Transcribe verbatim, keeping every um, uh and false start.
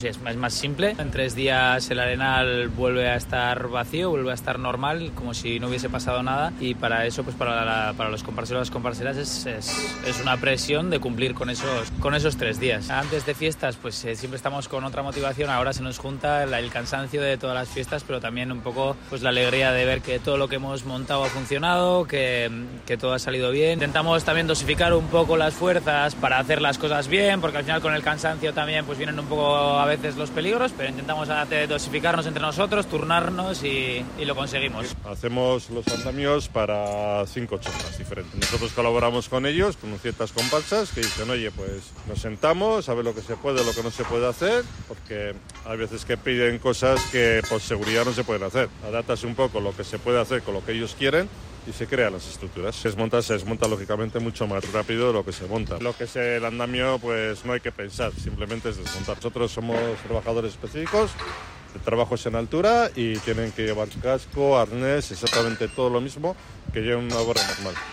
Es más simple, en tres días el Arenal vuelve a estar vacío, vuelve a estar normal, como si no hubiese pasado nada, y para eso, pues para, la, para los comparseros y las comparseras es, es, es una presión de cumplir con esos, con esos tres días. Antes de fiestas pues eh, siempre estamos con otra motivación, ahora se nos junta el, el cansancio de todas las fiestas, pero también un poco pues la alegría de ver que todo lo que hemos montado ha funcionado, que, que todo ha salido bien. Intentamos también dosificar un poco las fuerzas para hacer las cosas bien, porque al final con el cansancio también pues vienen un poco a veces los peligros, pero intentamos dosificarnos entre nosotros, turnarnos y, y lo conseguimos. Hacemos los andamios para cinco chotas diferentes. Nosotros colaboramos con ellos, con ciertas comparsas que dicen, oye, pues nos sentamos a ver lo que se puede, lo que no se puede hacer, porque hay veces que piden cosas que por seguridad no se pueden hacer. Adaptas un poco lo que se puede hacer con lo que ellos quieren y se crean las estructuras. Se desmonta, se desmonta lógicamente mucho más rápido de lo que se monta. Lo que es el andamio, pues no hay que pensar, simplemente es desmontar. Nosotros somos trabajadores específicos, el trabajo es en altura y tienen que llevar casco, arnés, exactamente todo lo mismo que lleva una borra normal.